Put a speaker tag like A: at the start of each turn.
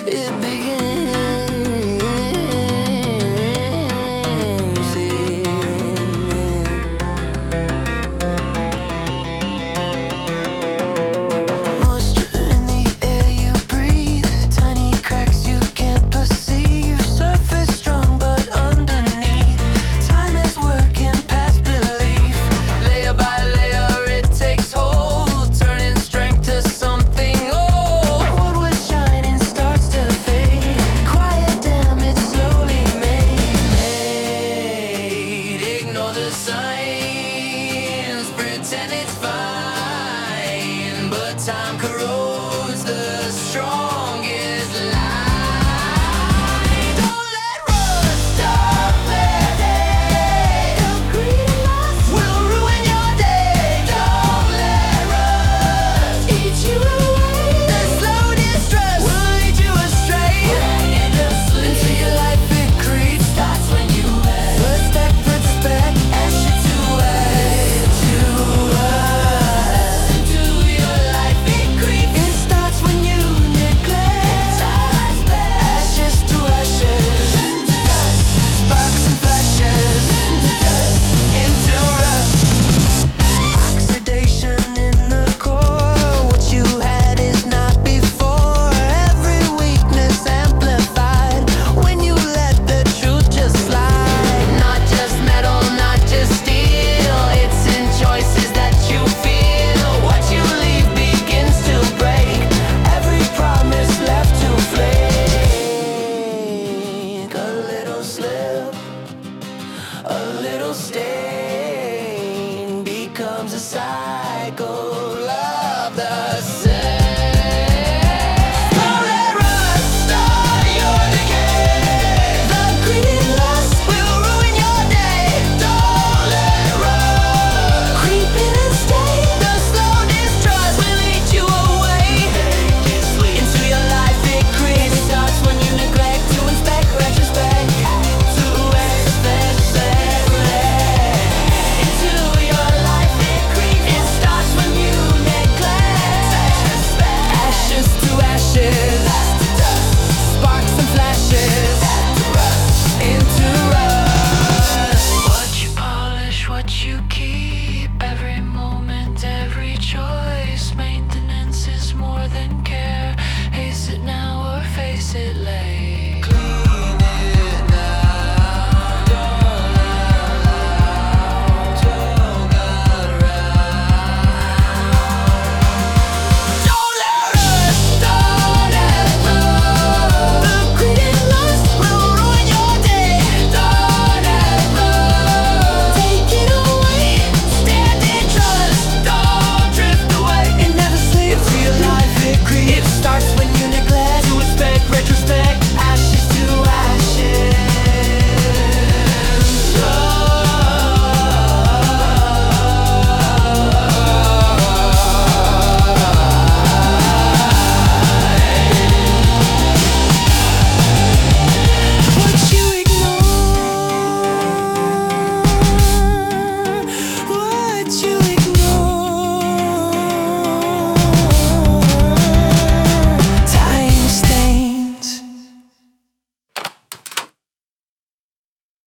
A: it begins. Moisture in the air you breathe, tiny cracks you can't perceive. Surface strong but underneath, time is working past belief. Layer by layer it takes hold, turning strength to something old. What was shining starts to fade, quiet damage slowly made. Ignore the signs, pretend it's fine, but time corrodes the strongest line. Don't let rust stop fading. The greed and lust will ruin your day. Don't let rust eat you away. The slow distrust will lead you astray. Into your life it creeps. Starts when you wait. First step, puts back, ashes to ash to us. Into your life it creeps. It starts when you neglect. Ashes to ashes. Sparks and flashes. Into rust. Oxidation in the core. What you had is not before. Every weakness amplified when you let the truth just slide. Not just metal, not just steel. It's in choices that you feel. What you leave begins to break. Every promise left to flake. A little slip, a little stain becomes a cycle of the same. Don't let rust start your decay. The greed and lust will ruin your day. Don't let rust creep in and stay. The slow distrust will lead you away. Into your life it creeps. It starts when you neglect to inspect, retrospect, to expect. Into your life it creeps. It starts when you neglect. Ashes to ashes. Sparks and flashes. Into rust. What you polish, what you keep. Every moment, every choice. Maintenance is more than care. Haste it now or face it late. Clean it now. Don't allow to go around. Don't let rust start and run. The greed and lust will ruin your day. Don't let rust take it away. Stand in trust. Don't drift away. It never sleeps. Into your life it creeps. It starts when you neglect.